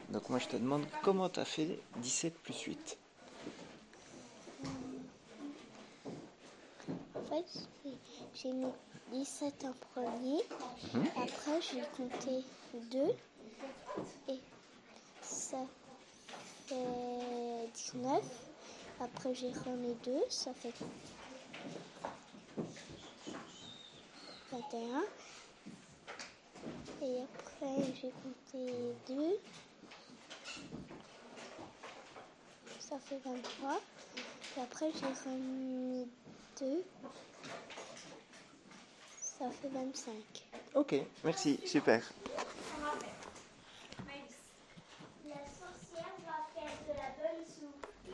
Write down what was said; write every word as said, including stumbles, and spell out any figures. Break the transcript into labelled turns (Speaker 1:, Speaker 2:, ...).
Speaker 1: Donc moi je te demande comment tu as fait dix-sept plus huit.
Speaker 2: En fait, j'ai- j'ai mis dix-sept en premier.
Speaker 1: Mhm.
Speaker 2: Après, j'ai compté deux. Et ça fait dix-neuf. Après, j'ai remis deux. Ça fait vingt et un. Et après, j'ai compté deux. Ça fait vingt-trois. Et après, j'ai remis deux. Ça fait vingt-cinq.
Speaker 1: Ok, merci, super.